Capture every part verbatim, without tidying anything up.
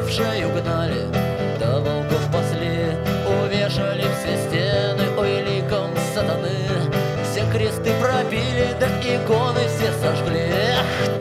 в шею гнали, да волков пасли. Увешали все стены, ой, ликом сатаны, все кресты пробили, да иконы все сожгли. Эх,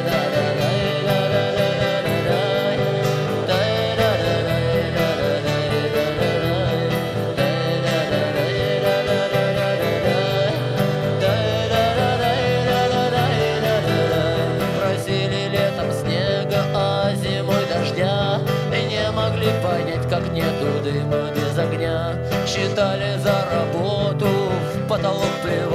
просили летом снега, а зимой дождя, и не могли понять, как нету дыма без огня. Считали за работу, в потолок плевали.